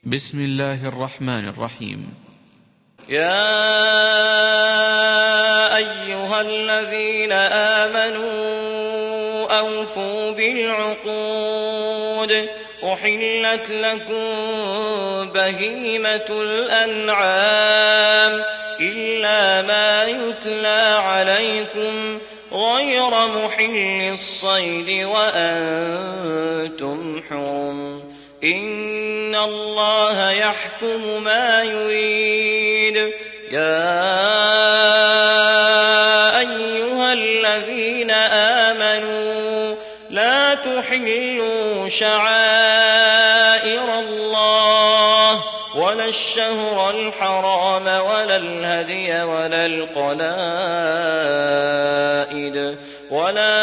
بسم الله الرحمن الرحيم. يا أيها الذين آمنوا أوفوا بالعقود أحلت لكم بهيمة الأنعام إلا ما يتلى عليكم غير محل الصيد وأنتم حرم إن الله يحكم ما يريد. يا أيها الذين آمنوا لا تحلوا شعائر الله ولا الشهر الحرام ولا الهدي ولا القلائد ولا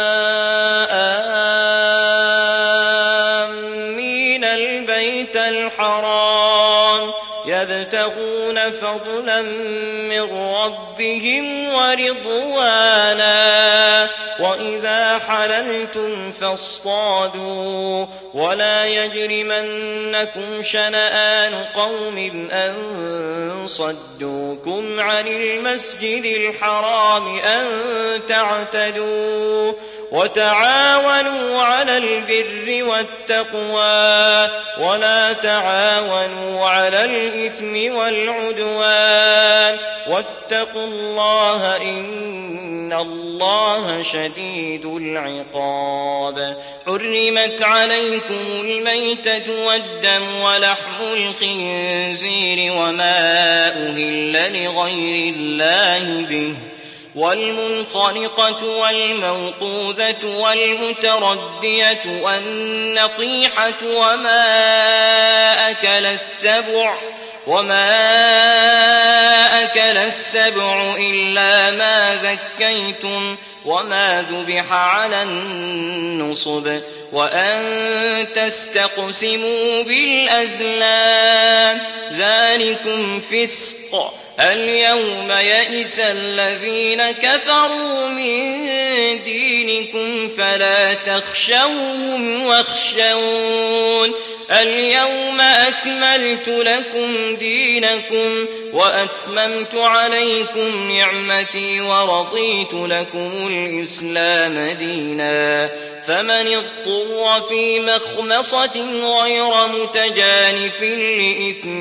آمين البيت الحرام يبتغون فضلا من ربهم ورضوانا وإذا حللتم فاصطادوا ولا يجرمنكم شنآن قوم أن صدوكم عن المسجد الحرام أن تعتدوا وتعاونوا على البر والتقوى ولا تعاونوا على الإثم والعدوان واتقوا الله إن الله شديد العقاب. حرمت عليكم الميتة والدم ولحم الخنزير وما أهل لغير الله به والمنخنقة والموقوذة والمتردية والنطيحة وما أكل السبع إلا ما ذكيتم وما ذبح على النصب وأن تستقسموا بالأزلام ذلكم فسق. اليوم يئس الذين كفروا من دينكم فلا تخشوهم واخشون اليوم أكملت لكم دينكم وأتممت عليكم نعمتي ورضيت لكم الإسلام دينا فمن اضطر في مخمصة غير متجانف لإثم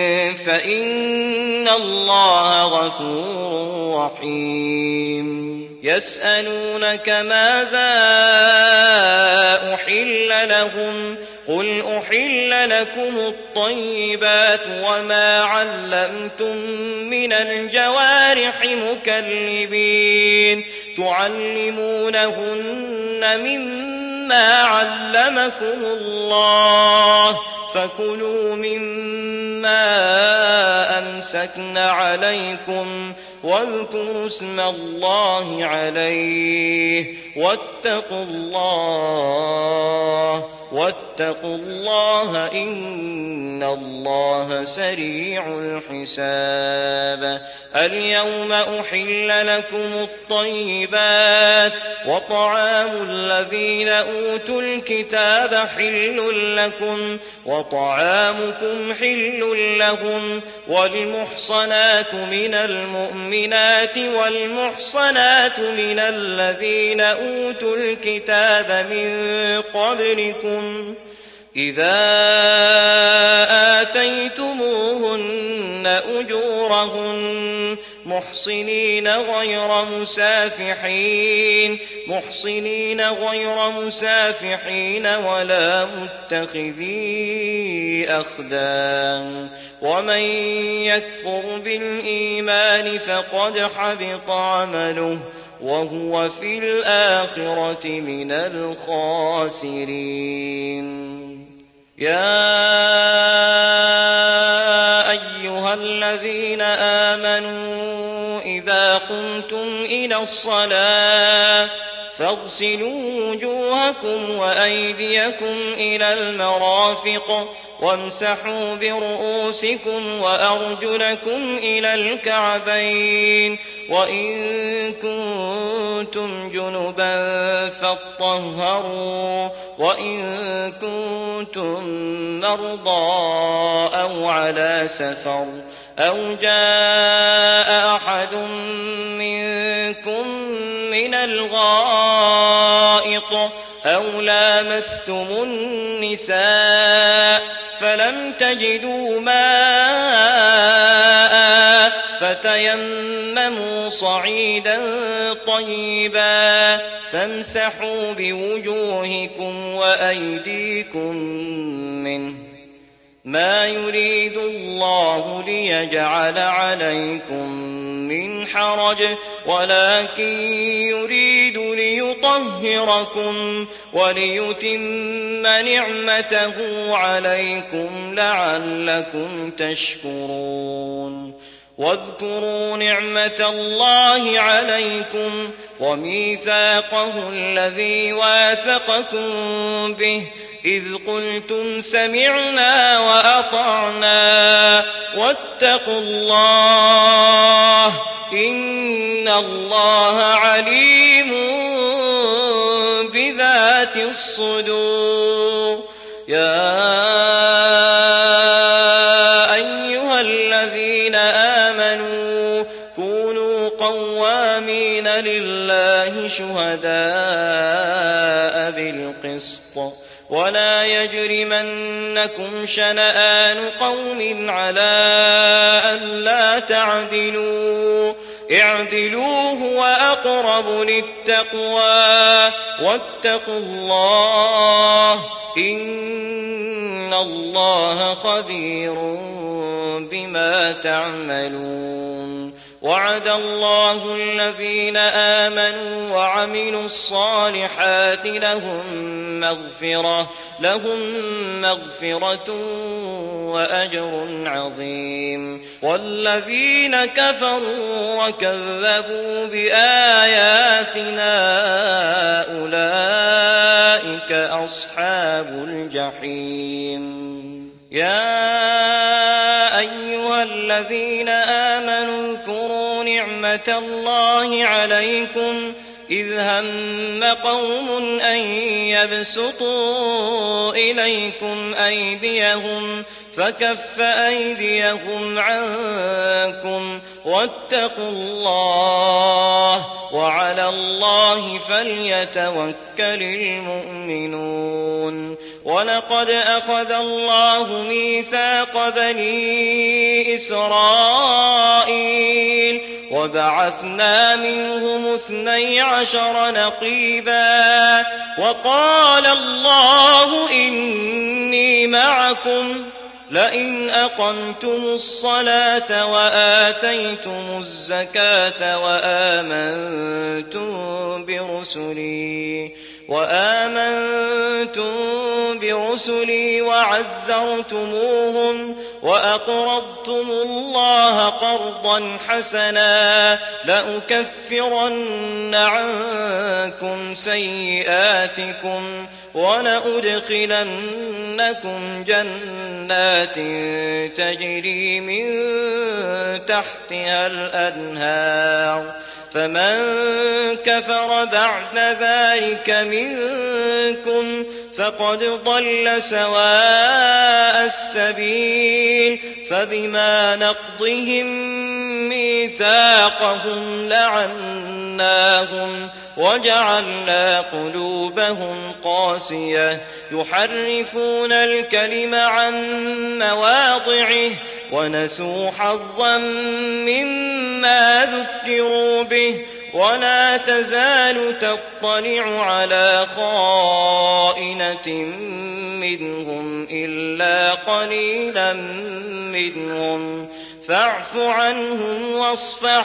فإن الله غفور رحيم. يسألونك ماذا أحل لهم قل أحل لكم الطيبات وما علمتم من الجوارح مكلبين تعلمونهن مما علمكم الله فكلوا مما أمسكن عليكم واذكروا اسم الله عليه واتقوا الله إن الله سريع الحساب. اليوم أحل لكم الطيبات وطعام الذين أوتوا الكتاب حل لكم وطعامكم حل لهم والمحصنات من المؤمنات والمحصنات من الذين أوتوا الكتاب من قبلكم إذا آتيتموهن أجورهن محصنين غير مسافحين ولا متخذي أخدان ومن يكفر بالإيمان فقد حبط عمله وهو في الآخرة من الخاسرين. يا أيها الذين آمنوا إذا قمتم إلى الصلاة فاغسلوا وجوهكم وأيديكم إلى المرافق وامسحوا برؤوسكم وأرجلكم إلى الكعبين وإن كنتم جنبا فاطهروا وإن كنتم مرضى أو على سفر أو جاء أحد منكم من الغائط أو لامستم النساء فلم تجدوا ماء فتيمموا صعيدا طيبا فامسحوا بوجوهكم وأيديكم منه ما يريد الله ليجعل عليكم من حرج ولكن يريد ليطهركم وليتم نعمته عليكم لعلكم تشكرون واذكروا نعمة الله عليكم وميثاقه الذي واثقكم به إذ قلتم سمعنا وأطعنا واتقوا الله إن الله عليم بذات الصدور يا أيها الذين آمنوا كونوا قوامين لله شهداء بالقسط ولا يجرمنكم شنآن قوم على ألا تعدلوا اعدلوا هو أقرب للتقوى واتقوا الله إن الله خبير بما تعملون وعد الله الذين آمنوا وعملوا الصالحات لهم مغفرة وأجر عظيم والذين كفروا وكذبوا بآياتنا أولئك أصحاب الجحيم يا أيها الذين آمنوا اذكروا نعمة الله عليكم إذ هم قوم أن يبسطوا إليكم أيديهم فكف أيديهم عنكم واتقوا الله وعلى الله فليتوكل المؤمنون ولقد أخذ الله ميثاق بني إسرائيل وبعثنا منهم 12 نقيبا وقال الله إني معكم لئن أقمتم الصلاة وآتيتم الزكاة وآمنتم برسلي وعزرتموهم وأقرضتم الله قرضا حسنا لأكفرن عنكم سيئاتكم ولأدخلنكم جنات تجري من تحتها الأنهار فمن كفر بعد ذلك منكم فقد ضل سواء السبيل فبما نقضهم ميثاقهم لعناهم وجعلنا قلوبهم قاسية يحرفون الكلم عن مواضعه ونسوا حظا مما ذكروا به ولا تزال تطلع على خائنة منهم إلا قليلا منهم فاعف عنهم واصفح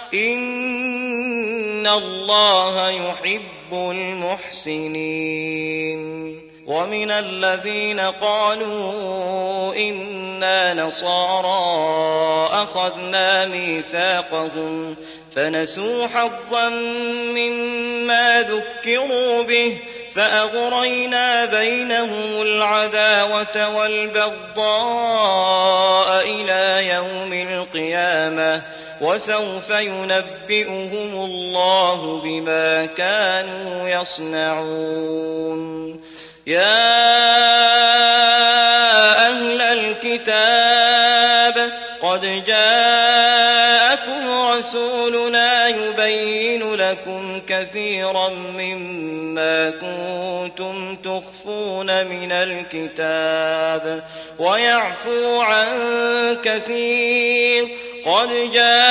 إن الله يحب المحسنين ومن الذين قالوا إنا نصارى أخذنا ميثاقهم فنسوا حظا مما ذكروا به فأغرينا بينهم العداوة والبغضاء إلى يوم القيامة وسوف ينبئهم الله بما كانوا يصنعون يا أهل الكتاب قد جاءكم رسولنا يبين لكم كثيرا مما كنتم تخفون من الكتاب ويعفو عن كثير قد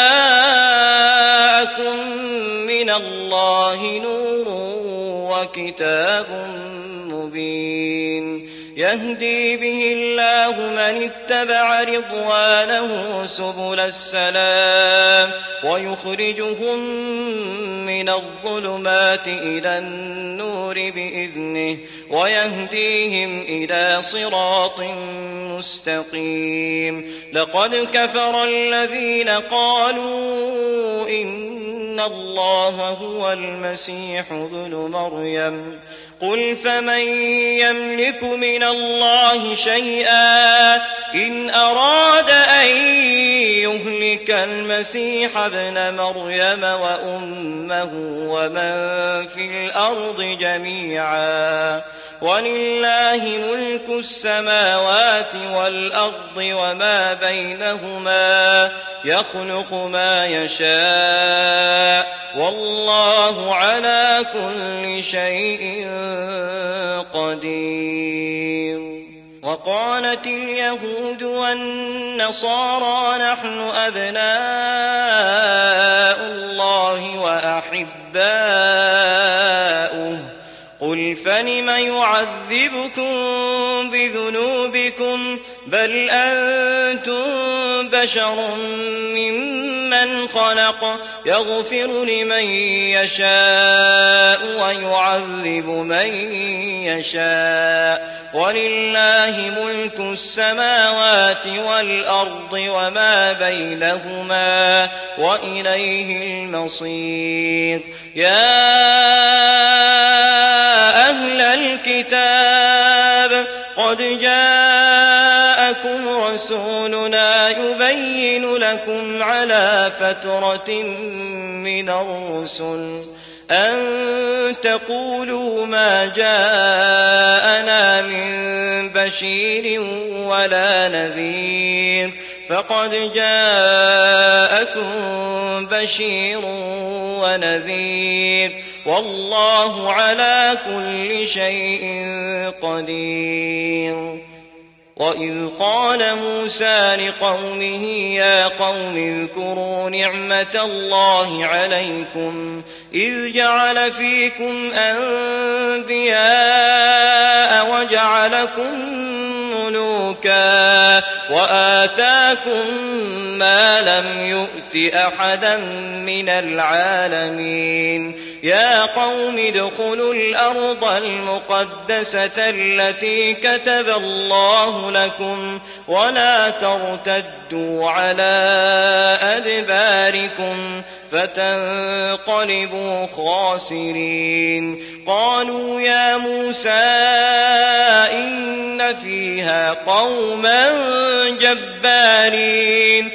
جاءكم من الله نور وكتاب مبين يهدي به الله من اتبع رضوانه سبل السلام ويخرجهم من الظلمات إلى النور بإذنه ويهديهم إلى صراط مستقيم لقد كفر الذين قالوا إن الله هو المسيح ابن مريم قل فمن يملك من الله شيئا إن أراد أن يهلك المسيح ابن مريم وأمه ومن في الأرض جميعا ولله ملك السماوات والأرض وما بينهما يخلق ما يشاء والله على كل شيء قدير وقالت اليهود والنصارى نحن أبناء الله وأحباؤه قل فلم يعذبكم بذنوبكم بل أنتم بشر ممن خلق يغفر لمن يشاء ويعذب من يشاء ولله ملك السماوات والأرض وما بينهما وإليه المصير يا أهل الكتاب قد جاءكم رسولنا يبين لكم على فترة من الرسل أن تقولوا ما جاءنا من بشير ولا نذير فقد جاءكم بشير ونذير والله على كل شيء قدير وإذ قال موسى لقومه يا قوم اذكروا نعمة الله عليكم إذ جعل فيكم أنبياء وجعلكم ملوكا وآتاكم ما لم يؤت أحدا من العالمين يا قوم ادخلوا الأرض المقدسة التي كتب الله لكم ولا ترتدوا على أدباركم فتنقلبوا خاسرين قالوا يا موسى إن فيها قوما جبارين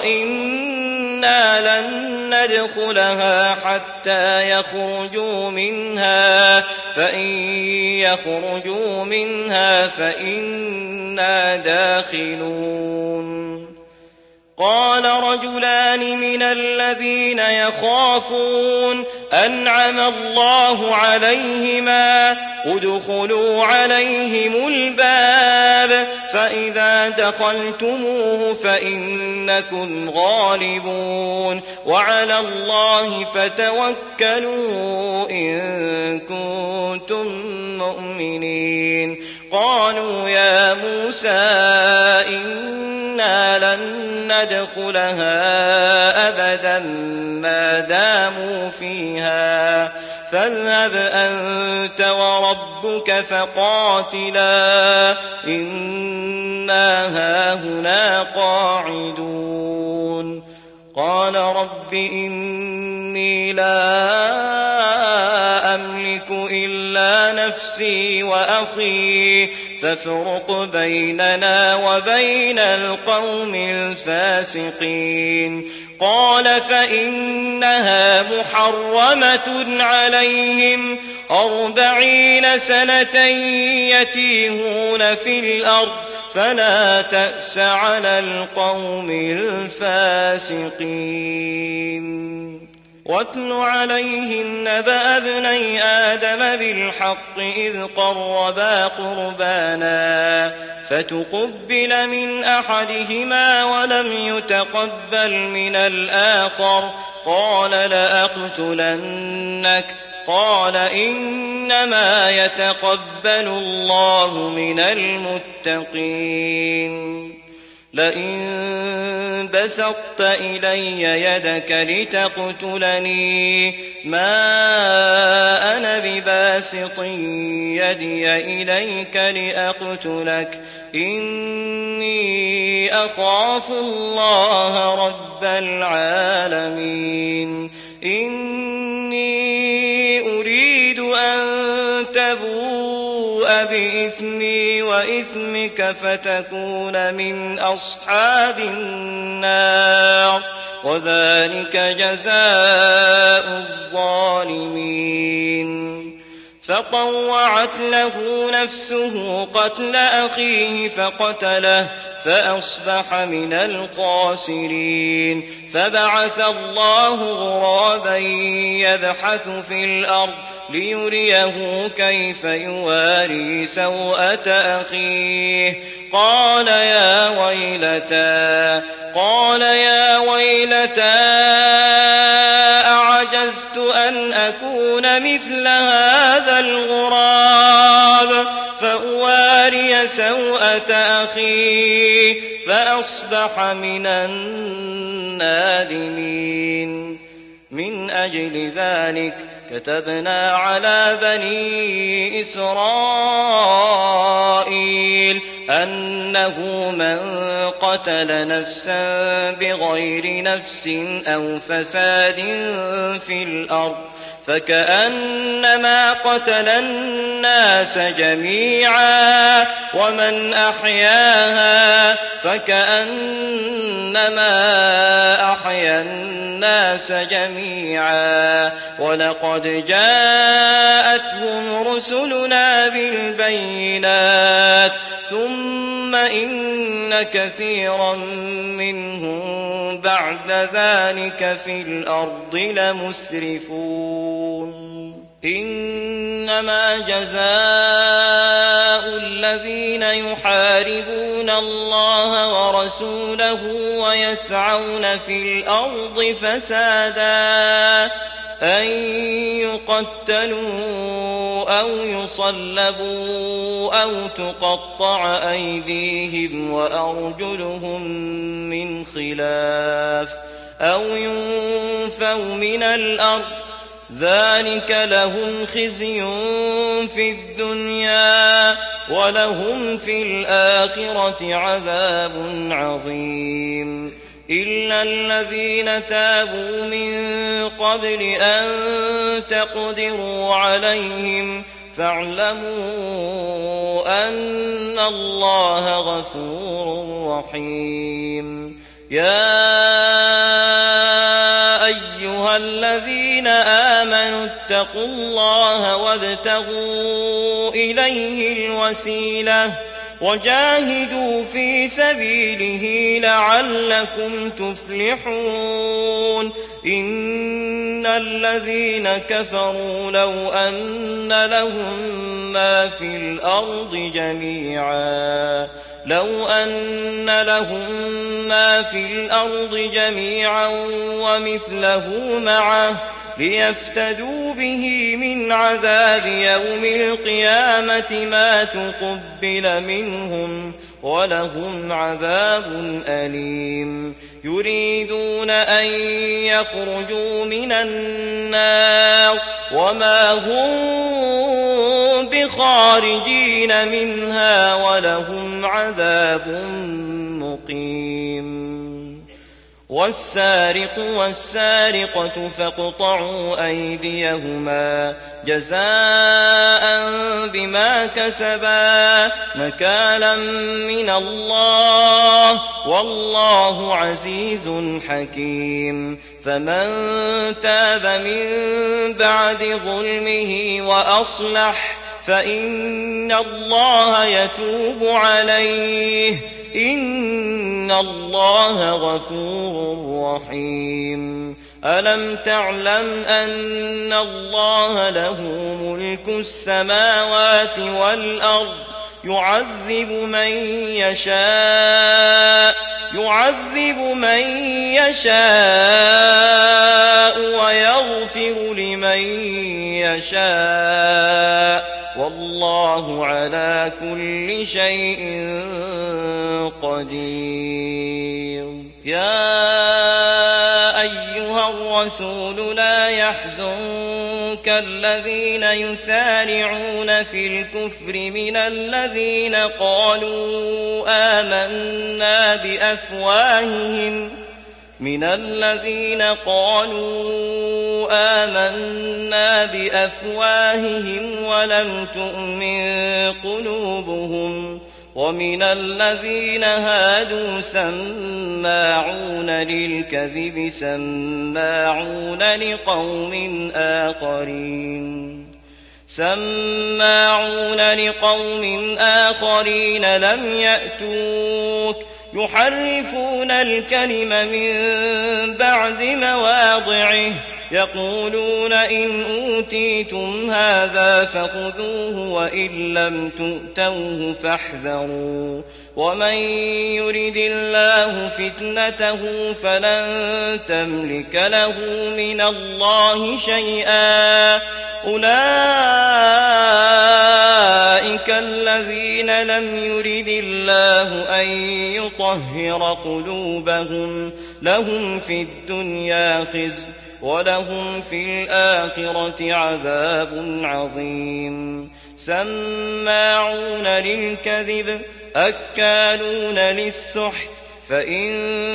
وإنا لن ندخلها حتى يخرجوا منها فإن يخرجوا منها فإنا داخلون قال رجلان من الذين يخافون أنعم الله عليهما ادخلوا عليهم الباب فإذا دخلتموه فإنكم غالبون وعلى الله فتوكلوا إن كنتم مؤمنين قالوا يا موسى إنا لن ندخلها أبدا ما داموا فيها فاذهب أنت وربك فقاتلا إنا هاهنا قاعدون قال رب إني لا أملك إلا نفسي وأخي فافرق بيننا وبين القوم الفاسقين قال فإنها محرمة عليهم 40 سنة يتيهون في الأرض فلا تأس على القوم الفاسقين واتل عليهم نبأ ابني آدم بالحق إذ قربا قربانا فتقبل من أحدهما ولم يتقبل من الآخر قال لأقتلنك قال إنما يتقبل الله من المتقين لئن بسطت إلي يدك لتقتلني ما أنا بباسط يدي إليك لأقتلك إني أخاف الله رب العالمين إني أريد أن تبوء بإثمي وإثمك فتكون من أصحاب النار وذلك جزاء الظالمين فطوعت له نفسه قتل أخيه فقتله فأصبح من الخاسرين فبعث الله غرابا يبحث في الأرض ليريه كيف يواري سوءة أخيه قال يا ويلتى أعجزت أن أكون مثل هذا الغراب فأواري سوءة أخي فأصبح من النادمين من أجل ذلك كتبنا على بني إسرائيل أنه من قتل نفسا بغير نفس أو فساد في الأرض فكأنما قتل الناس جميعا ومن أحياها فكأنما أحيا الناس جميعا ولقد جاءتهم رسلنا بالبينات ثم إن كثيرا منهم بعد ذلك في الأرض لمسرفون إنما جزاء الذين يحاربون الله ورسوله ويسعون في الأرض فسادا أن يقتلوا أو يصلبوا أو تقطع أيديهم وأرجلهم من خلاف أو ينفوا من الأرض ذلك لهم خزي في الدنيا ولهم في الآخرة عذاب عظيم إلا الذين تابوا من قبل أن تقدروا عليهم فاعلموا أن الله غفور رحيم يا أيها الذين آمنوا اتقوا الله وابتغوا إليه الوسيلة وجاهدوا في سبيله لعلكم تفلحون إن الذين كفروا لو أن لهم ما في الأرض جميعا ومثله معه ليفتدوا به من عذاب يوم القيامة ما تقبل منهم ولهم عذاب أليم يريدون أن يخرجوا من النار وما هم بخارجين منها ولهم عذاب مقيم والسارق والسارقة فاقطعوا أيديهما جزاء بما كسبا نكالا من الله والله عزيز حكيم فمن تاب من بعد ظلمه وأصلح فإن الله يتوب عليه إن الله غفور رحيم ألم تعلم أن الله له ملك السماوات والأرض يعذب من يشاء ويغفر لمن يشاء والله على كل شيء قدير يا أيها الرسول لا يحزنك الذين يسارعون في الكفر من الذين قالوا آمنا بأفواههم ولم تؤمن قلوبهم ومن الذين هادوا سماعون للكذب سماعون لقوم آخرين لم يأتوك يحرفون الكلم من بعد مواضعه يقولون إن أوتيتم هذا فخذوه وإن لم تؤتوه فاحذروا ومن يرد الله فتنته فلن تملك له من الله شيئا أولئك الذين لم يرد الله أن يطهر قلوبهم لهم في الدنيا خزي ولهم في الآخرة عذاب عظيم سماعون للكذب أكالون للسحت فإن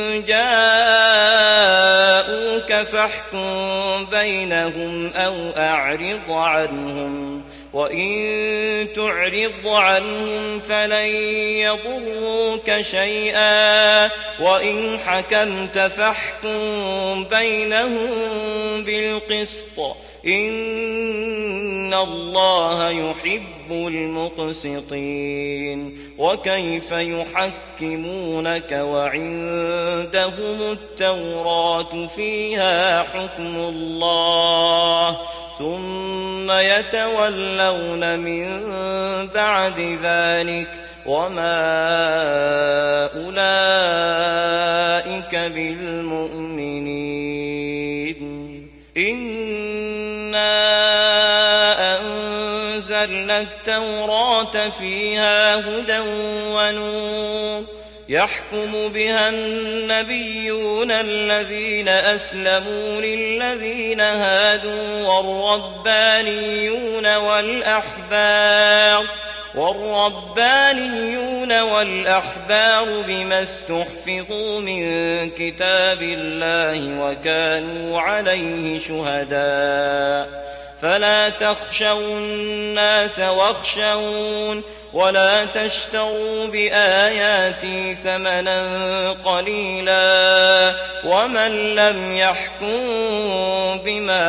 جاءوك فاحكم بينهم أو أعرض عنهم وإن تعرض عنهم فلن يضروك شيئا وإن حكمت فاحكم بينهم بالقسط إن الله يحب المقسطين وكيف يحكمونك وعندهم التوراة فيها حكم الله ثم يتولون من بعد ذلك وما أولئك بالمؤمنين إنا أنزلنا التوراة فيها هدى ونور يحكم بها النبيون الذين أسلموا للذين هادوا والربانيون والأحبار بما استحفظوا من كتاب الله وكانوا عليه شهداء فلا تخشوا الناس واخشون ولا تشتروا بآياتي ثمنا قليلا ومن لم يحكم بما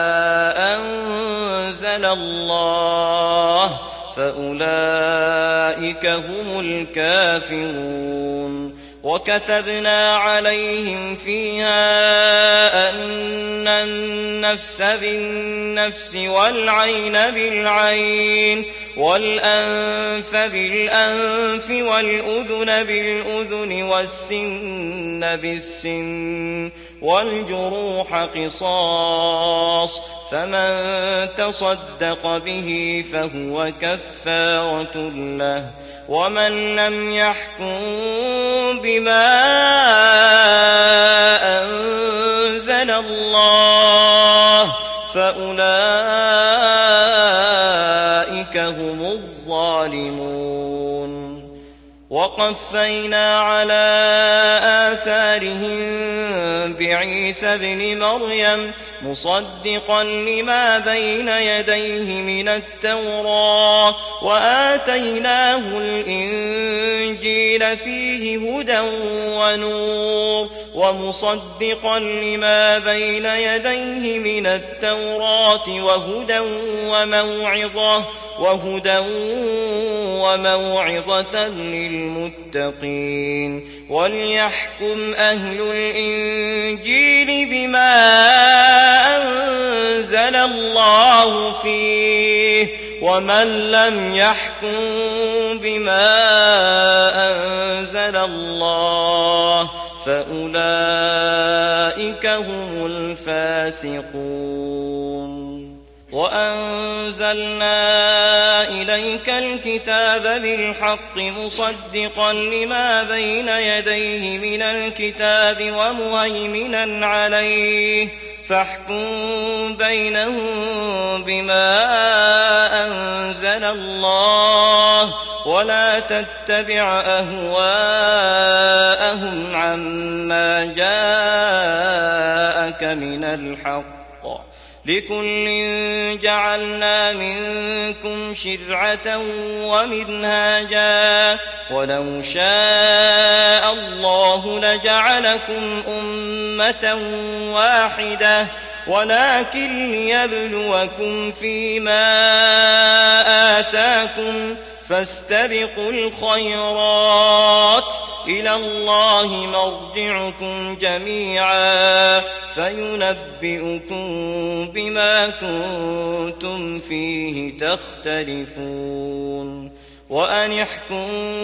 أنزل الله فأولئك هم الكافرون وكتبنا عليهم فيها أن النفس بالنفس والعين بالعين والأنف بالأنف والأذن بالأذن والسن بالسن والجروح قصاص فمن تصدق به فهو كفارة له ومن لم يحكم بما أنزل الله فأولئك هم الظالمون وقفينا على آثارهم عيسى ابن مريم مصدقا لما بين يديه من التوراة وآتيناه الإنجيل فيه هدى ونور ومصدقا لما بين يديه من التوراة وهدى وموعظة للمتقين وليحكم أهل الإنجيل بما أنزل الله فيه ومن لم يحكم بما أنزل الله فأولئك هم الفاسقون وأنزلنا إليك الكتاب بالحق مصدقا لما بين يديه من الكتاب ومهيمنا عليه فاحكم بينهم بما أنزل الله ولا تتبع أهواءهم عما جاءك من الحق لكل جعلنا منكم شرعة ومنهاجا ولو شاء الله لجعلكم أمة واحدة ولكن ليبلوكم فيما آتاكم فاستبقوا الخيرات إلى الله مرجعكم جميعا فينبئكم بما كنتم فيه تختلفون وأن احكم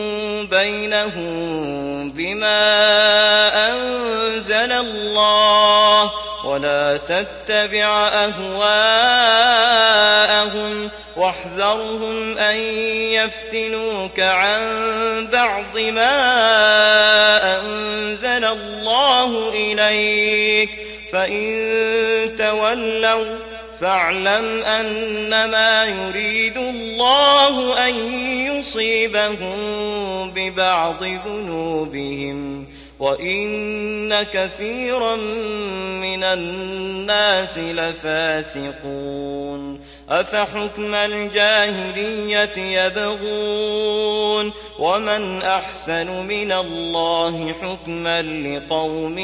بينهم بما أنزل الله ولا تتبع أهواءهم واحذرهم أن يفتنوك عن بعض ما أنزل الله إليك فإن تولوا فاعلم أنما يريد الله أن يصيبهم ببعض ذنوبهم وإن كثيرا من الناس لفاسقون أفحكم الجاهلية يبغون ومن أحسن من الله حكما لقوم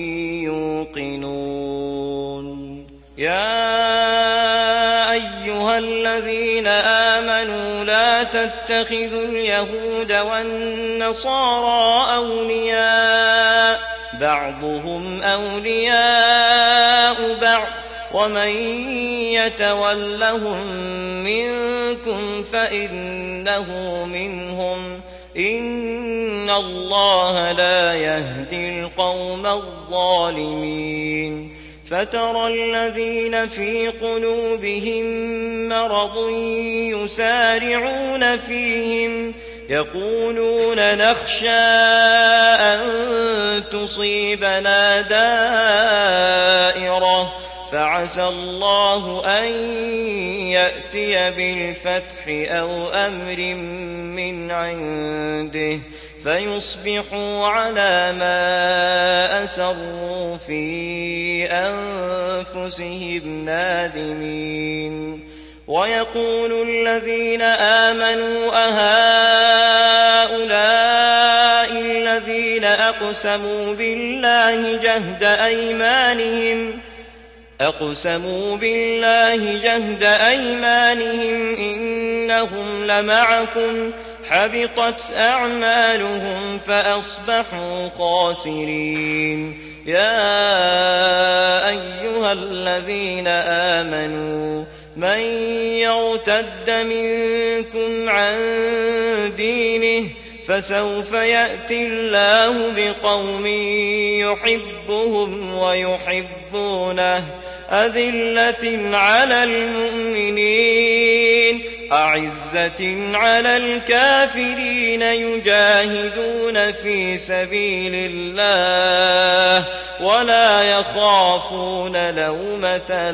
يوقنون يا أيها الذين آمنوا لا تتخذوا اليهود والنصارى أولياء بعضهم أولياء بعض ومن يتولهم منكم فإنه منهم إن الله لا يهدي القوم الظالمين فترى الذين في قلوبهم مرض يسارعون فيهم يقولون نخشى أن تصيبنا دائرة فعسى الله أن يأتي بالفتح أو أمر من عنده فيصبحوا على ما أسروا في أنفسهم نادمين ويقول الذين آمنوا أهؤلاء الذين أقسموا بالله جهد أيمانهم إنهم لمعكم حبطت أعمالهم فأصبحوا خاسرين يا أيها الذين آمنوا من يرتد منكم عن دينه فسوف يأتي الله بقوم يحبهم ويحبونه أذلة على المؤمنين أعزة على الكافرين يجاهدون في سبيل الله ولا يخافون لومة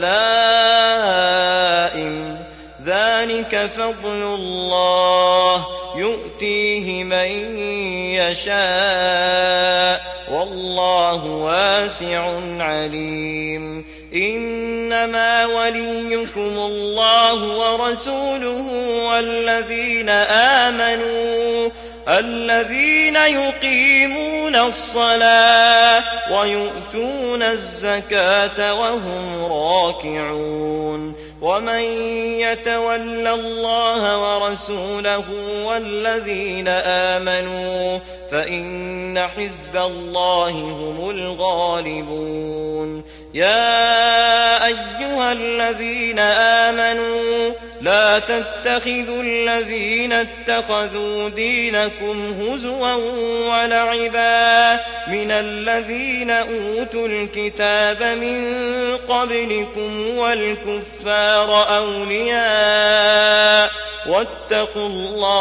لائم ذلك فضل الله يؤتيه من يشاء والله والله واسع عليم إنما وليكم الله ورسوله والذين آمنوا الذين يقيمون الصلاة ويؤتون الزكاة وهم راكعون ومن يتول الله ورسوله والذين آمنوا فإن حزب الله هم الغالبون يا أيها الذين آمنوا لا تتخذوا الذين اتخذوا دينكم هزوا ولعبا من الذين أوتوا الكتاب من قبلكم والكفار أولياء واتقوا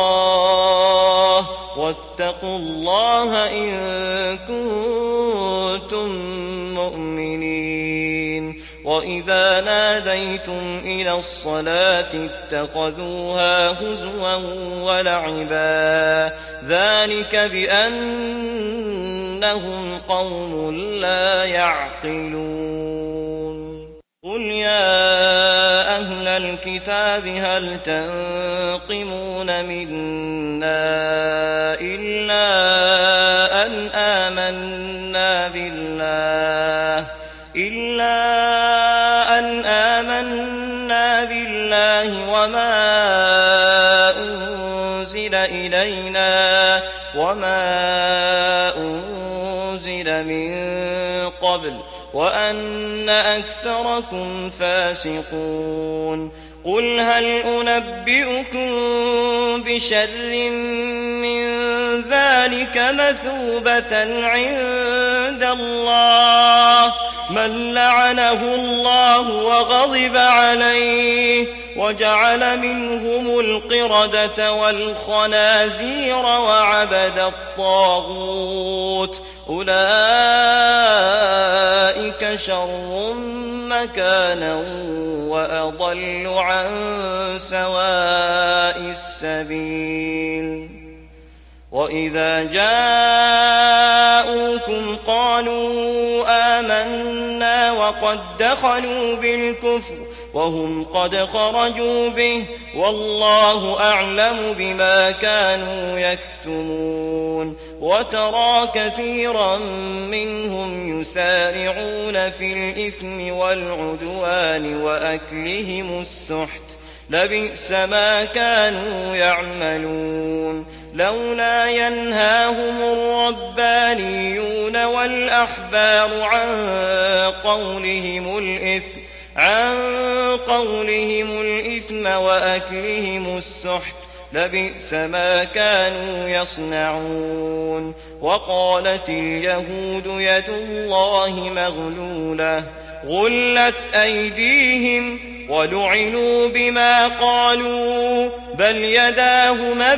الله إن كنتم مؤمنين وإذا ناديتم إلى الصلاة اتخذوها هزوا ولعبا ذلك بأنهم قوم لا يعقلون قل يا أهل الكتاب هل تنقمون منا إلا أن آمنا بالله وما أنزل إلينا وما أنزل من قبل وأن أكثركم فاسقون قل هل أنبئكم بشر من ذلك مثوبة عند الله من لعنه الله وغضب عليه وجعل منهم القردة والخنازير وعبد الطاغوت أولئك شر مكانا وأضل عن سواء السبيل وإذا جاءوكم قالوا آمنا وقد دخلوا بالكفر وهم قد خرجوا به والله أعلم بما كانوا يكتمون وترى كثيرا منهم يسارعون في الإثم والعدوان وأكلهم السحت لبئس ما كانوا يعملون لولا ينهاهم الربانيون والأحبار عن قولهم الإثم وأكلهم السحت لبئس ما كانوا يصنعون وقالت اليهود يد الله مغلولة غلت أيديهم ولعنوا بما قالوا بل يداه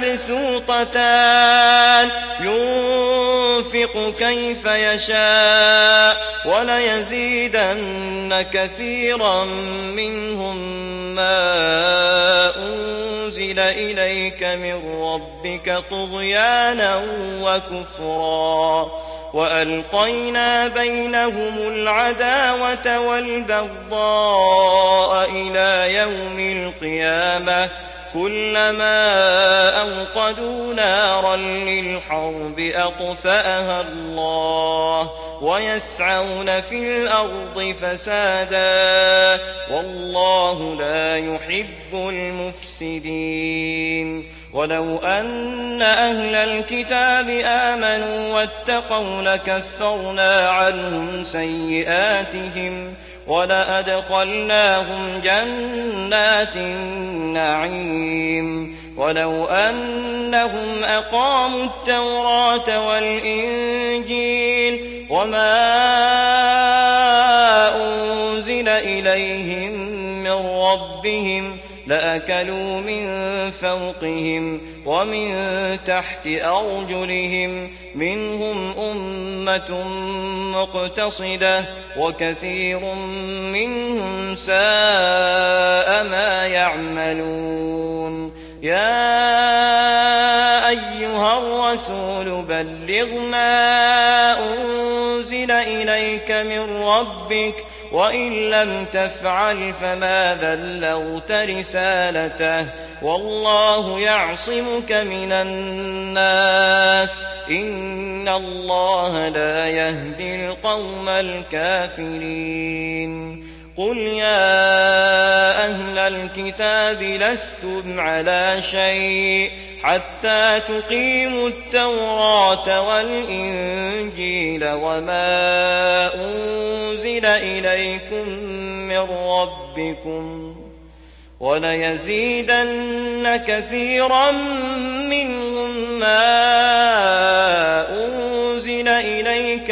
مبسوطتان ينفق كيف يشاء وليزيدن كثيرا منهم ما أنزل إليك من ربك طغيانا وكفرا وألقينا بينهم العداوة والبغضاء إلى يوم القيامة كلما أوقدوا نارا للحرب أطفأها الله ويسعون في الأرض فسادا والله لا يحب المفسدين ولو أن أهل الكتاب آمنوا واتقوا لكفرنا عنهم سيئاتهم ولأدخلناهم جنات النعيم ولو أنهم أقاموا التوراة والإنجيل وما أنزل إليهم من ربهم لأكلوا من فوقهم ومن تحت أرجلهم منهم أمة مقتصدة وكثير منهم ساء ما يعملون يا أيها الرسول بلغ ما أنزل إليك من ربك وإن لم تفعل فما بلغت رسالته والله يعصمك من الناس إن الله لا يهدي القوم الكافرين قل يا أهل الكتاب لستم على شيء حتى تقيموا التوراة والإنجيل وما أنزل إليكم من ربكم وليزيدن كثيرا منهم ما أنزل إليك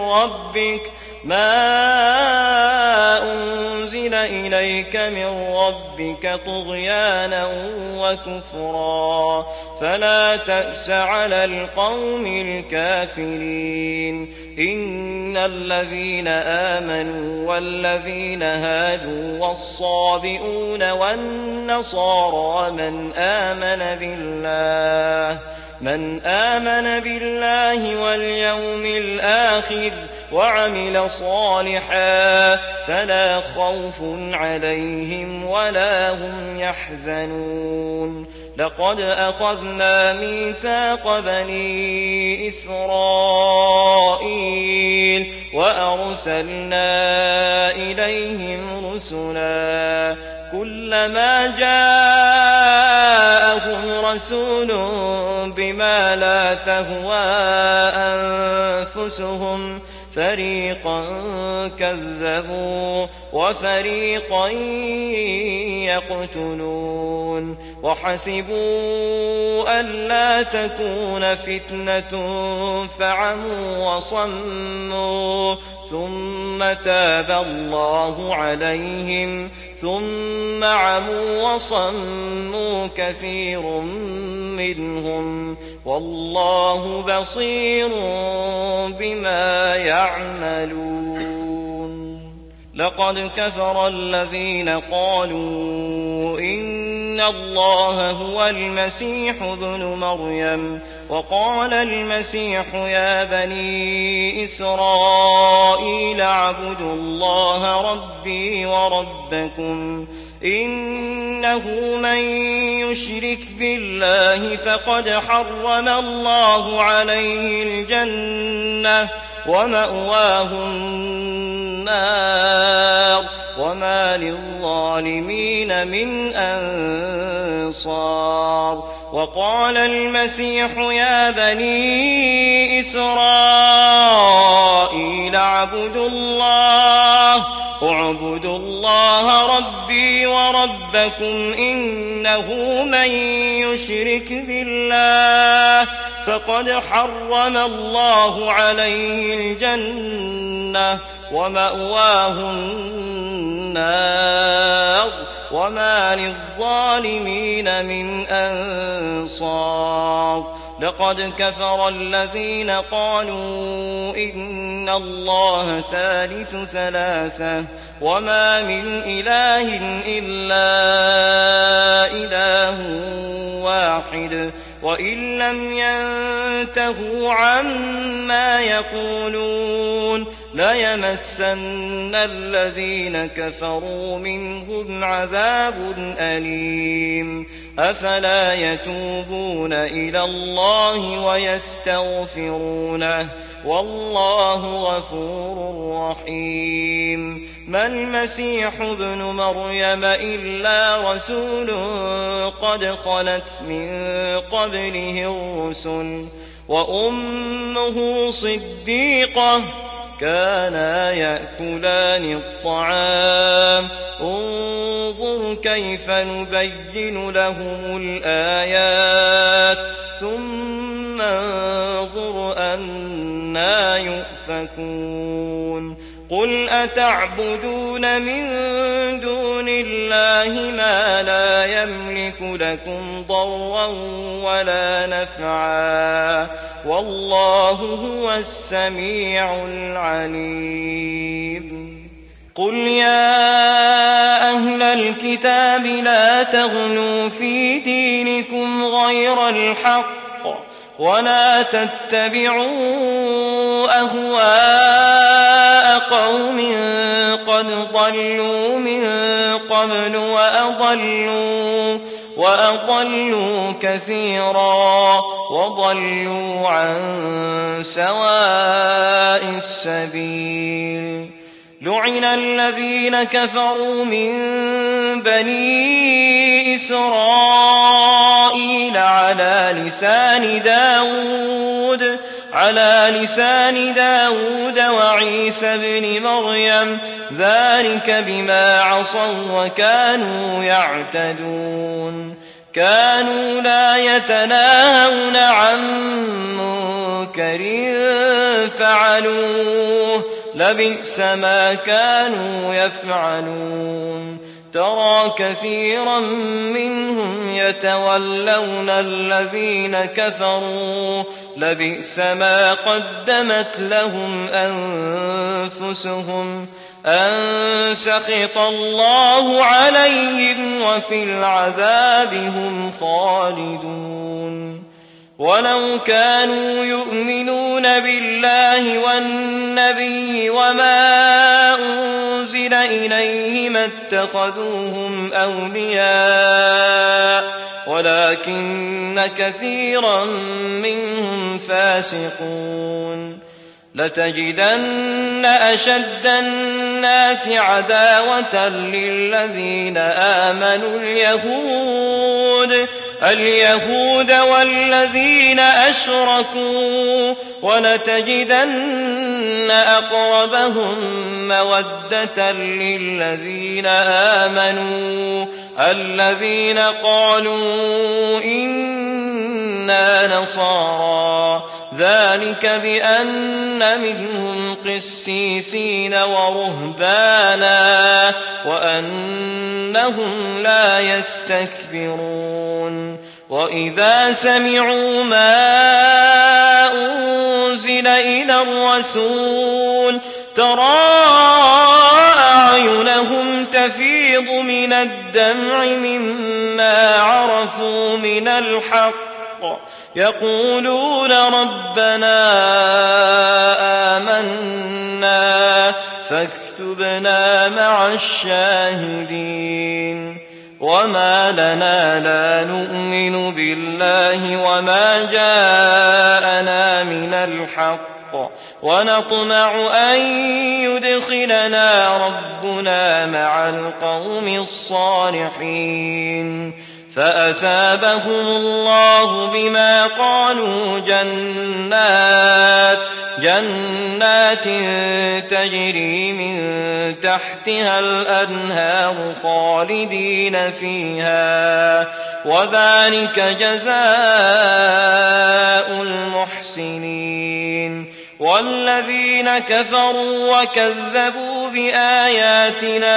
من ربك طغيانا وكفرا فلا تأس على القوم الكافرين إن الذين آمنوا والذين هادوا والصابئون والنصارى من آمن بالله واليوم الآخر وعمل صالحا فلا خوف عليهم ولا هم يحزنون لقد أخذنا ميثاق بني إسرائيل وأرسلنا إليهم رسلا كلما جاءهم رسول بما لا تهوى أنفسهم فريقا كذبوا وفريقا يقتلون وحسبوا ألا تكون فتنة فعموا وصموا ثم تاب الله عليهم ثم عموا وصموا كثير منهم والله بصير بما يعملون لقد كفر الذين قالوا إن الله هو المسيح ابن مريم وقال المسيح يا بني إسرائيل اعبدوا الله ربي وربكم إنه من يشرك بالله فقد حرم الله عليه الجنة ومأواه النار وما للظالمين من أنصار وقال المسيح يا بني إسرائيل اعبدوا الله ربي وربكم إنه من يشرك بالله فقد حرم الله عليه الجنة ومأواه النار وما للظالمين من أنصار لقد كفر الذين قالوا إن الله ثالث ثلاثة وما من إله إلا إله واحد وإن لم ينتهوا عما يقولون ليمسن الذين كفروا منهم عذاب أليم أفلا يتوبون إلى الله ويستغفرونه والله غفور رحيم ما المسيح ابن مريم إلا رسول قد خلت من قبله الرسل وأمه صديقة كانا يأكلان الطعام انظر كيف نبين لهم الآيات ثم انظر أنا يؤفكون قل أتعبدون من دون الله ما لا يملك لكم ضرا ولا نفعا والله هو السميع العليم قل يا أهل الكتاب لا تغلوا في دينكم غير الحق ولا تتبعوا أهواء ضلوا من قبل وأضلوا كثيرا وضلوا عن سواء السبيل. لعن الذين كفروا من بني إسرائيل على لسان داود وعيسى بن مريم ذلك بما عصوا وكانوا يعتدون. كانوا لا يتناهون عن منكر فعلوه لبئس ما كانوا يفعلون. ترى كثيرا منهم يتولون الذين كفروا لبئس ما قدمت لهم أنفسهم أن سخط الله عليهم وفي العذاب هم خالدون. ولو كانوا يؤمنون بالله والنبي وما أنزل إليه ما اتخذوهم أولياء ولكن كثيرا منهم فاسقون. لتجدن أشد الناس عداوة للذين آمنوا اليهود والذين أشركوا ولتجدن أقربهم مودة للذين آمنوا الذين قالوا إنا نصارى ذلك بأن منهم قسيسين ورهبانا وأنهم لا يستكبرون. وإذا سمعوا ما أنزل إلى الرسول ترى أعينهم تفيض من الدمع مما عرفوا من الحق يقولون ربنا آمنا فاكتبنا مع الشاهدين. وما لنا لا نؤمن بالله وما جاءنا من الحق ونطمع أن يدخلنا ربنا مع القوم الصالحين. فأثابهم الله بما قالوا جنات تجري من تحتها الأنهار خالدين فيها وذلك جزاء المحسنين. والذين كفروا وكذبوا بآياتنا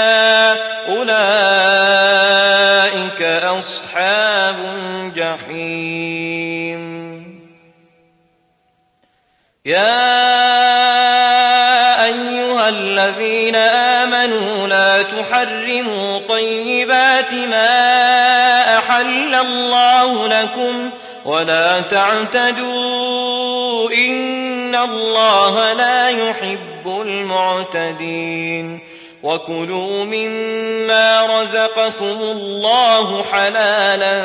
أولئك أصحاب الجحيم. يا أيها الذين آمنوا لا تحرموا طيبات ما أحل الله لكم ولا تعتدوا إن الله لا يحب المعتدين. وكلوا مما رزقكم الله حلالا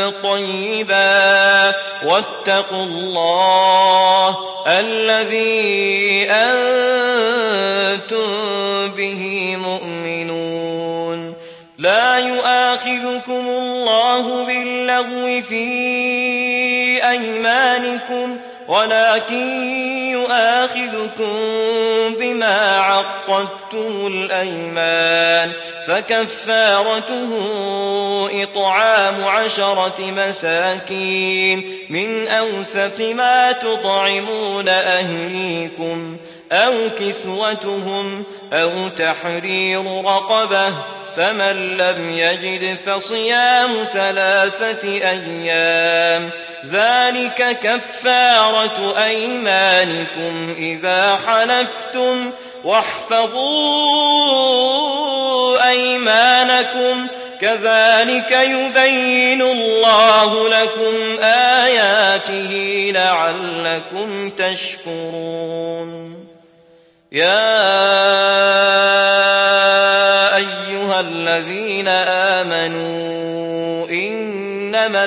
طيبا واتقوا الله الذي أنتم به مؤمنون. لا يؤاخذكم الله باللغو في أيمانكم ولكن يؤاخذكم بما عقدتم الأيمان فكفارته إطعام 10 مساكين من أوسط ما تطعمون أهليكم أو كسوتهم أو تحرير رقبة فمن لم يجد فصيام 3 أيام ذلك كفارة أيمانكم إذا حلفتم واحفظوا أيمانكم كذلك يبين الله لكم آياته لعلكم تشكرون. يا إنما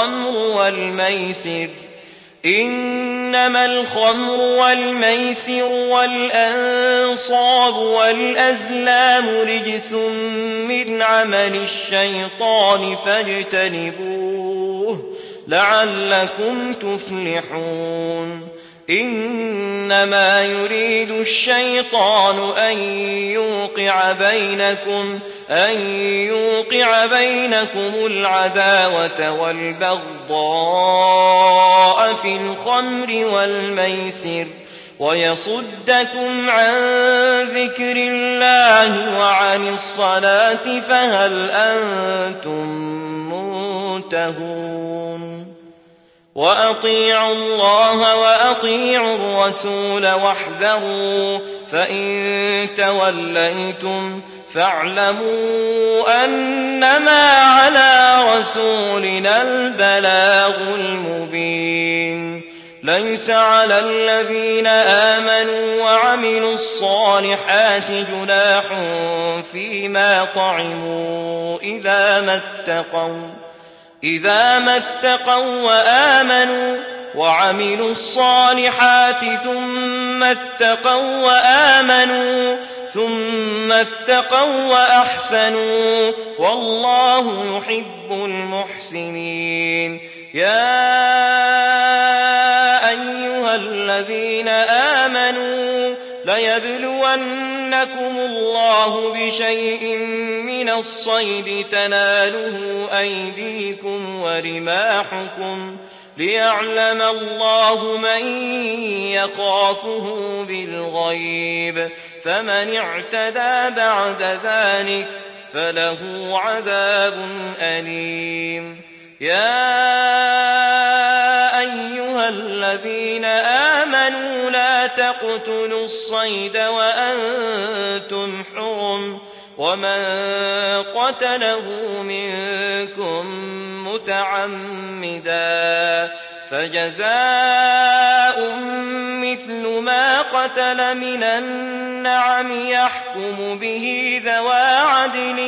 الخمر والميسر والأنصاب والأزلام رجس من عمل الشيطان فاجتنبوه لعلكم تفلحون إنما يريد الشيطان أن يوقع بينكم العداوة والبغضاء في الخمر والميسر ويصدكم عن ذكر الله وعن الصلاة فهل أنتم منتهون وأطيعوا الله وأطيعوا الرسول واحذروا فإن توليتم فاعلموا أنما على رسولنا البلاغ المبين ليس على الذين آمنوا وعملوا الصالحات جناح فيما طعموا إذا ما اتقوا وآمنوا وعملوا الصالحات ثم اتقوا وأحسنوا والله يحب المحسنين يا أيها الذين آمنوا ليبلونكم الله بشيء من الصيد تناله أيديكم ورماحكم ليعلم الله من يخافه بالغيب فمن اعتدى بعد ذلك فله عذاب أليم يا أيها الذين آمنوا لا تقتلوا الصيد وأنتم حرم ومن قتله منكم متعمدا فجزاء مثل ما قتل من النعم يحكم به ذوى عدل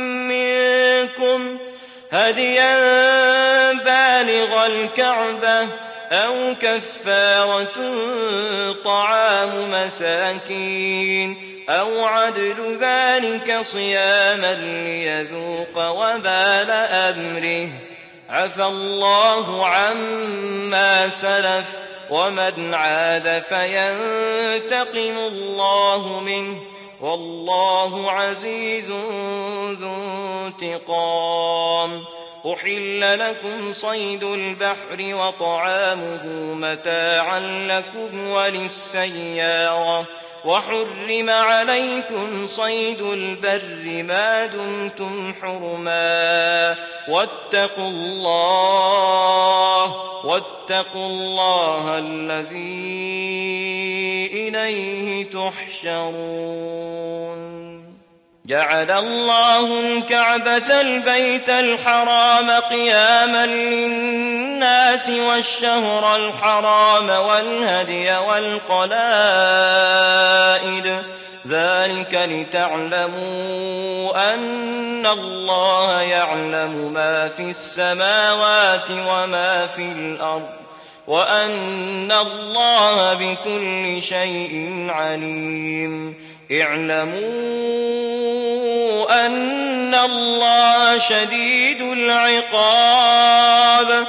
منكم هديا بالغ الكعبة أو كفارة طعام مساكين أو عدل ذلك صياما ليذوق وبال أمره عفى الله عما سلف ومن عاد فينتقم الله منه والله عزيز ذو انتقام أحل لكم صيد البحر وطعامه متاعا لكم وللسيارة وحرم عليكم صيد البر ما دمتم حرما واتقوا الله الذي إليه تحشرون جعل الله الكعبة البيت الحرام قياما للناس والشهر الحرام والهدي والقلائد ذلك لتعلموا أن الله يعلم ما في السماوات وما في الأرض وأن الله بكل شيء عليم اعلموا أن الله شديد العقاب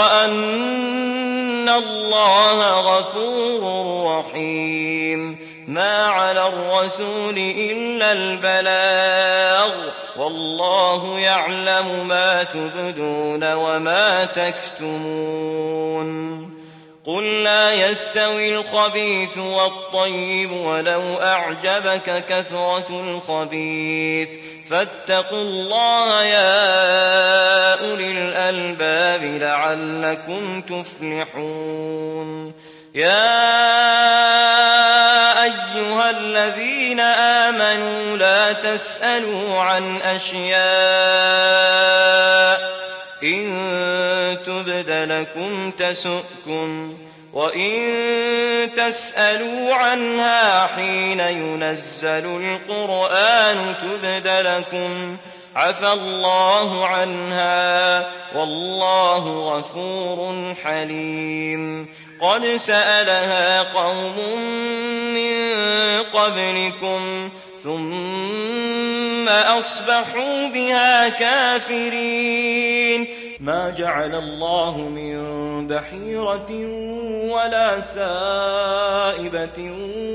وأن الله غفور رحيم ما على الرسول إلا البلاغ والله يعلم ما تبدون وما تكتمون قل لا يستوي الخبيث والطيب ولو أعجبك كثرة الخبيث فاتقوا الله يا أولي الألباب لعلكم تفلحون يا أيها الذين آمنوا لا تسألوا عن أشياء إن تبد لكم تسؤكم وإن تسألوا عنها حين ينزل القرآن تبد لكم عفى الله عنها والله غفور حليم قد سألها قوم من قبلكم ثم أصبحوا بها كافرين ما جعل الله من بحيرة ولا سائبة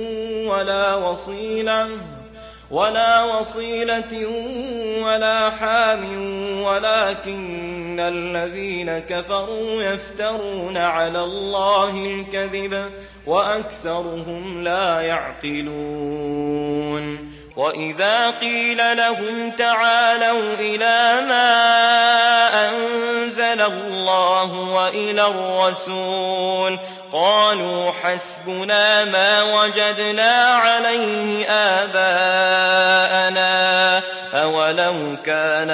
ولا وصيلة ولا حام ولكن الذين كفروا يفترون على الله الكذب وأكثرهم لا يعقلون وإذا قيل لهم تعالوا إلى ما أنزل الله وإلى الرسول قالوا حسبنا ما وجدنا عليه آباءنا أولو كان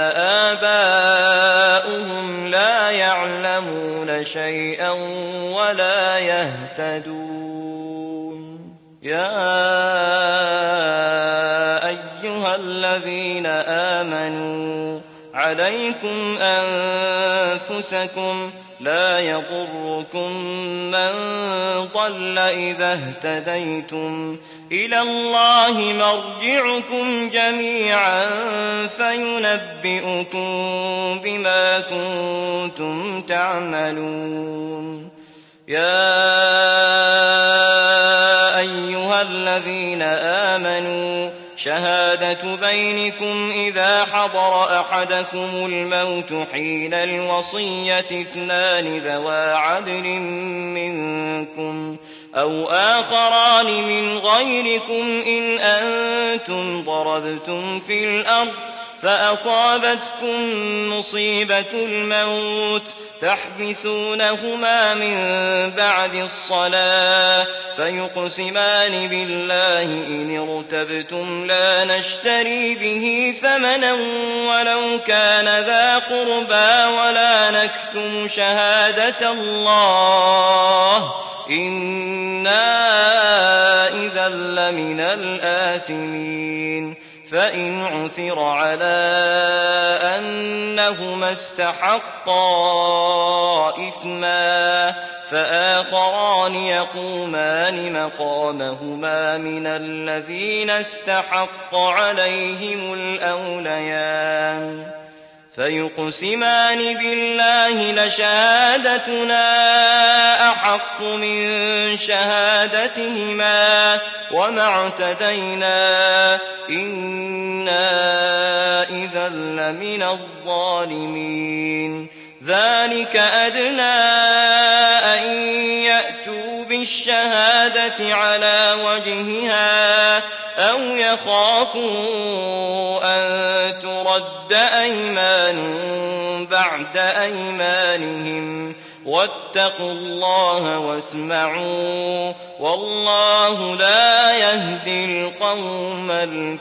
آباؤهم لا يعلمون شيئا ولا يهتدون يا أيها الذين آمنوا عليكم أنفسكم لا يضركم من ضل إذا اهتديتم إلى الله مرجعكم جميعا فينبئكم بما كنتم تعملون يا أيها الذين آمنوا شهادة بينكم إذا حضر أحدكم الموت حين الوصية اثنان ذوى عدل منكم أو آخران من غيركم إن أنتم ضربتم في الأرض فأصابتكم مصيبة الموت تحبسونهما من بعد الصلاة فيقسمان بالله إن ارتبتم لا نشتري به ثمنا ولو كان ذا قربى ولا نكتم شهادة الله إنا إذا لمن الآثمين فإن عثر على أنهما استحقا إثما فآخران يقومان مقامهما من الذين استحق عليهم الأوليان فيقسمان بالله لشهادتنا أحق من شهادتهما وما اعتدينا إنا إذا لمن الظالمين ذلك أدنى أن يأتوا بالشهادة على وجهها أو يخافوا أن ترد أيمان بعد أيمانهم واتقوا الله واسمعوا والله لا يهدي القوم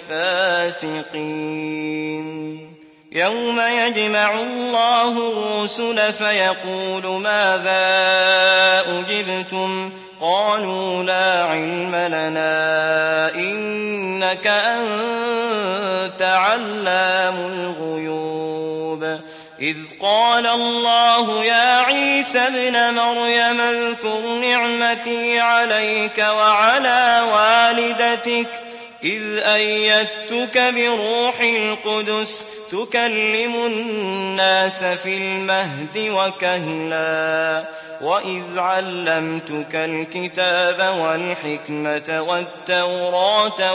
الفاسقين يوم يجمع الله الرسل فيقول ماذا أجبتم قالوا لا علم لنا إنك أنت علام الغيوب إذ قال الله يا عيسى ابن مريم اذكر نعمتي عليك وعلى والدتك إذ أيدتك بروح القدس تكلم الناس في المهد وكهلا وإذ علمتك الكتاب والحكمة والتوراة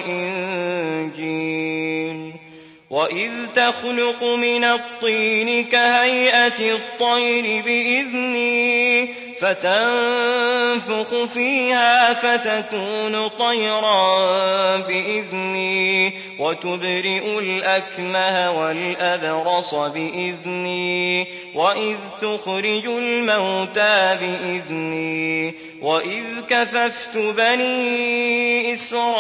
والإنجيل وإذ تخلق من الطين كهيئة الطير بإذني فتنفخ فيها فتكون طيرا بإذني وتبرئ الأكمه والأبرص بإذني وإذ تخرج الموتى بإذني وإذ كففت بني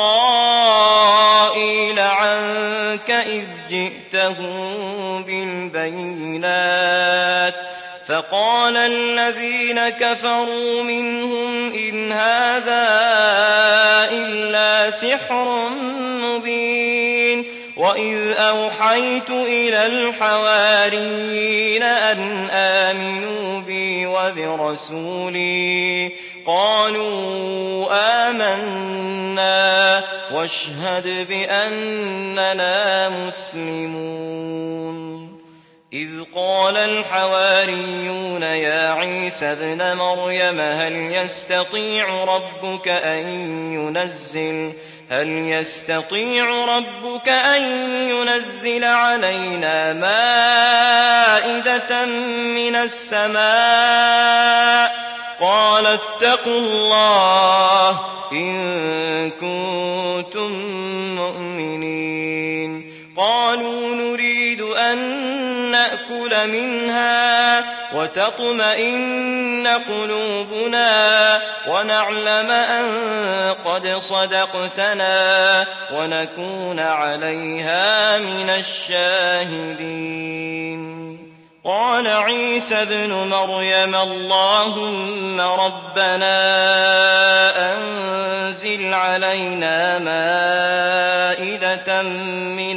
إسرائيل عنك إذ جئتهم بالبينات فقال الذين كفروا منهم إن هذا إلا سحر مبين وإذ أوحيت إلى الحواريين أن آمنوا بي وبرسولي قالوا آمنا واشهد بأننا مسلمون إذ قال الحواريون يا عيسى ابن مريم هل يستطيع ربك أن ينزل علينا مائدة من السماء قال اتقوا الله إن كنتم مؤمنين قالوا نريد أن نأكل منها وتطمئن قلوبنا ونعلم أن قد صدقتنا ونكون عليها من الشاهدين قال عيسى ابن مريم اللهم ربنا أنزل علينا مائدة من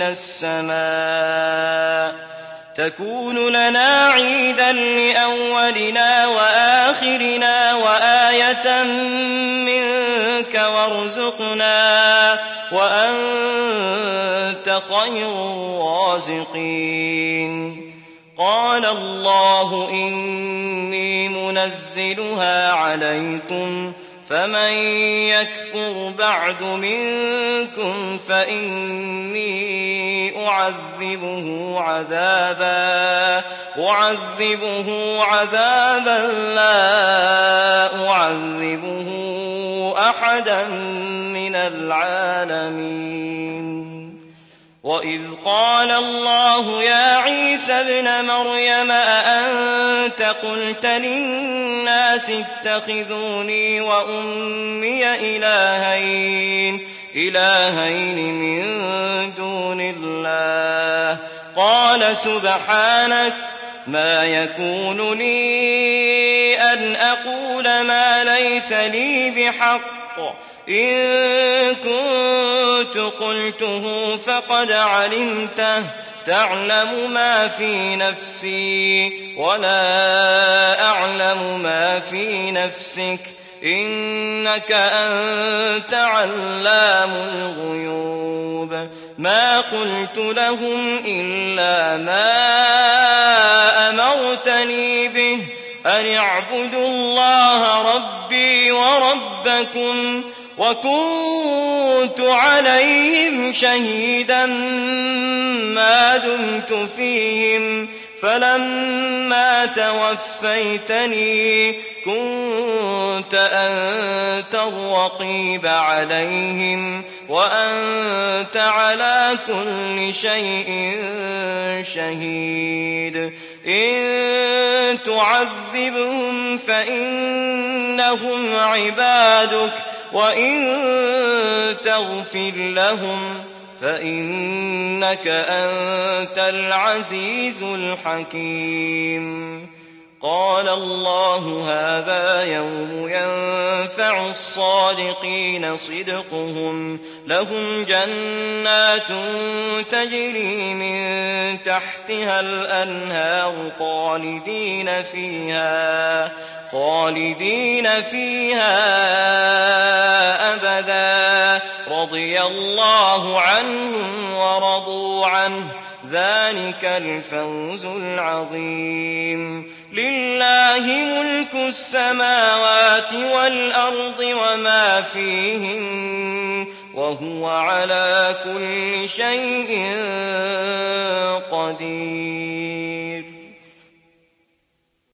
السماء تكون لنا عيدا لأولنا وآخرنا وآية منك وارزقنا وأنت خير الرازقين قال الله إني منزلها عليكم فمن يكفر بعد منكم فإني أعذبه عذابا لا أعذبه أحدا من العالمين وإذ قال الله يا عيسى ابن مريم أأنت قلت للناس اتخذوني وأمي إلهين من دون الله قال سبحانك ما يكون لي أن أقول ما ليس لي بحق إن كنت قلته فقد علمته تعلم ما في نفسي ولا أعلم ما في نفسك إنك أنت علام الغيوب ما قلت لهم إلا ما أمرتني به أن اعبدوا الله ربي وربكم وكنت عليهم شهيدا ما دمت فيهم فلما توفيتني كنت أنت الرقيب عليهم وأنت على كل شيء شهيد إن تعذبهم فإنهم عبادك وإن تغفر لهم فإنك أنت العزيز الحكيم قال الله هذا يوم ينفع الصادقين صدقهم لهم جنات تجري من تحتها الأنهار خالدين فيها أبدا رضي الله عنهم ورضوا عنه ذلك الفوز العظيم لله ملك السماوات والأرض وما فيهن وهو على كل شيء قدير